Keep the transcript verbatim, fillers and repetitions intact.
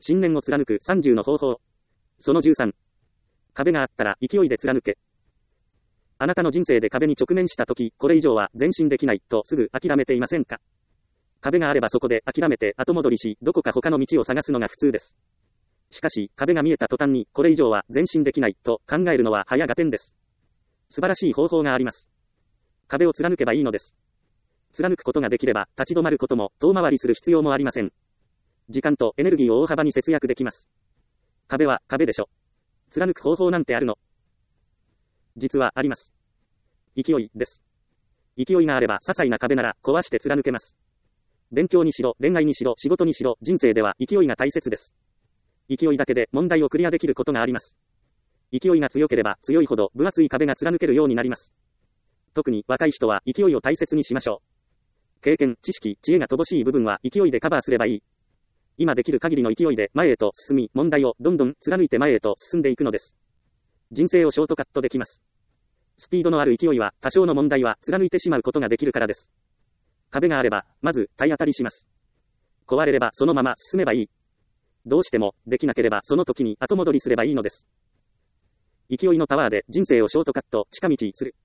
信念を貫くさんじゅうの方法。そのじゅうさん。壁があったら勢いで貫け。あなたの人生で壁に直面したとき、これ以上は前進できないとすぐ諦めていませんか？壁があればそこで諦めて後戻りし、どこか他の道を探すのが普通です。しかし、壁が見えた途端に、これ以上は前進できないと考えるのは早合点です。素晴らしい方法があります。壁を貫けばいいのです。貫くことができれば、立ち止まることも、遠回りする必要もありません。時間とエネルギーを大幅に節約できます。壁は壁でしょ。貫く方法なんてあるの？実はあります。勢いです。勢いがあれば些細な壁なら壊して貫けます。勉強にしろ、恋愛にしろ、仕事にしろ、人生では勢いが大切です。勢いだけで問題をクリアできることがあります。勢いが強ければ強いほど分厚い壁が貫けるようになります。特に若い人は勢いを大切にしましょう。経験、知識、知恵が乏しい部分は勢いでカバーすればいい。今できる限りの勢いで前へと進み、問題をどんどん貫いて前へと進んでいくのです。人生をショートカットできます。スピードのある勢いは多少の問題は貫いてしまうことができるからです。壁があれば、まず体当たりします。壊れればそのまま進めばいい。どうしてもできなければその時に後戻りすればいいのです。勢いのパワーで人生をショートカット、近道する。